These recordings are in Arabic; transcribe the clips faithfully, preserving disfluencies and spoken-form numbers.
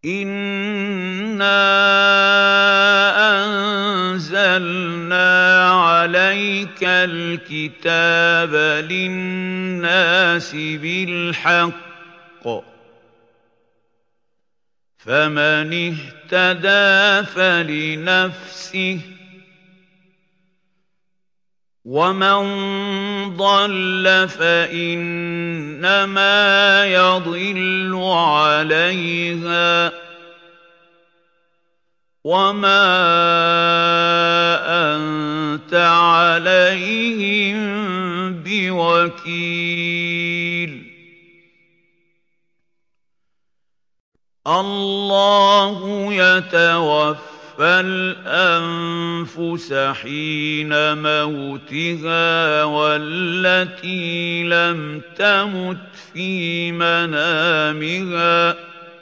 إِنَّا أَنزَلْنَا عَلَيْكَ الْكِتَابَ لِلنَّاسِ بِالْحَقِّ ۖ فَمَنِ اهْتَدَىٰ فَلِنَفْسِهِ ۖ وَمَن ضَلَّ فَإِنَّمَا يَضِلُّ عَلَيْهَا ۖ وَمَا أَنتَ عَلَيْهِم بِوَكِيلٍ. اللَّهُ يَتَوَفَّى الْأَنفُسَ حِينَ مَوْتِهَا وَالَّتِي لَمْ تَمُتْ فِي مَنَامِهَا،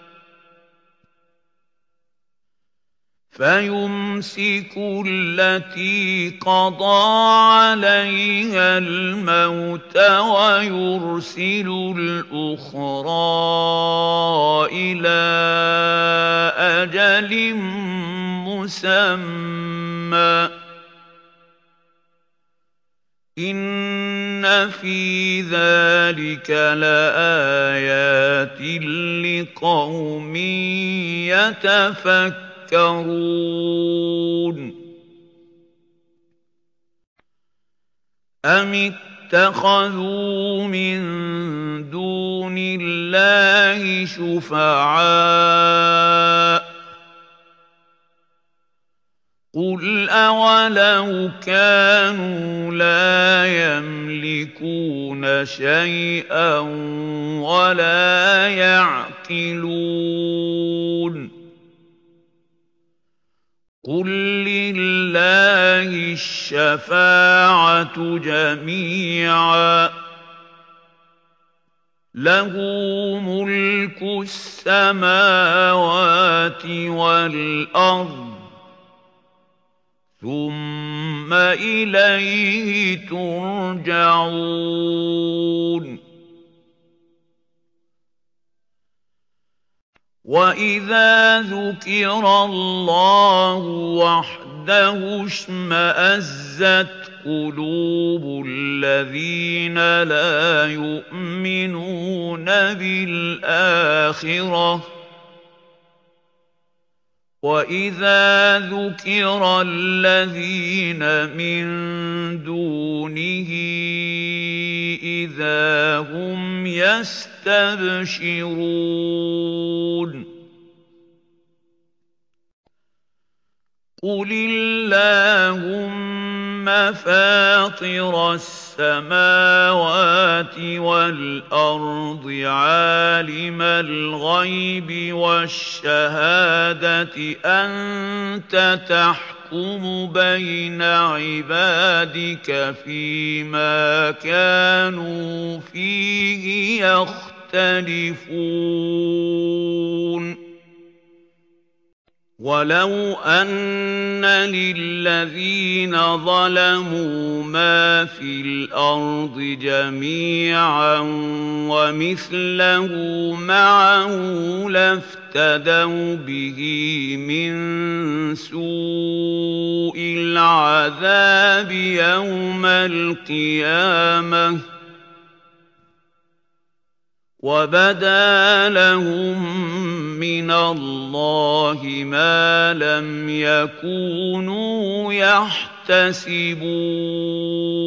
فَيُمْسِكُ الَّتِي قَضَىٰ عَلَيْهَا الْمَوْتَ وَيُرْسِلُ الْأُخْرَىٰ إِلَىٰ أَجَلٍ مُّسَمًّى ۚ إِنَّ فِي ذَٰلِكَ لَآيَاتٍ لِّقَوْمٍ يَتَفَكَّرُونَ. أَمِ اتَّخَذُوا مِن دُونِ اللَّهِ شُفَعَاءَ ۚ قُلْ أَوَلَوْ كَانُوا لَا يَمْلِكُونَ شَيْئًا وَلَا يَعْقِلُونَ. قُل لِّلَّهِ الشَّفَاعَةُ جَمِيعًا ۖ لَّهُ مُلْكُ السَّمَاوَاتِ وَالْأَرْضِ ۖ ثُمَّ إِلَيْهِ تُرْجَعُونَ. وَإِذَا ذُكِرَ اللَّهُ وَحْدَهُ اشْمَأَزَّتْ قُلُوبُ الَّذِينَ لَا يُؤْمِنُونَ بِالْآخِرَةِ ۖ وَإِذَا ذُكِرَ الَّذِينَ مِن دُونِهِ إِذَا هُمْ يَسْتَبْشِرُونَ. قُلِ اللَّهُمَّ فَاطِرَ السَّمَاوَاتِ وَالْأَرْضِ عَالِمَ الْغَيْبِ وَالشَّهَادَةِ أَنتَ تَحْكُمُ بَيْنَ عِبَادِكَ فِيمَا كَانُوا فِيهِ يَخْتَلِفُونَ. وَلَوْ أَنَّ لِلَّذِينَ ظَلَمُوا مَا فِي الْأَرْضِ جَمِيعًا وَمِثْلَهُ مَعَهُ لَافْتَدَوْا بِهِ مِن سُوءِ الْعَذَابِ يَوْمَ الْقِيَامَةِ ۚ وَبَدَا لَهُم مِّنَ اللَّهِ مَا لَمْ يَكُونُوا يَحْتَسِبُونَ.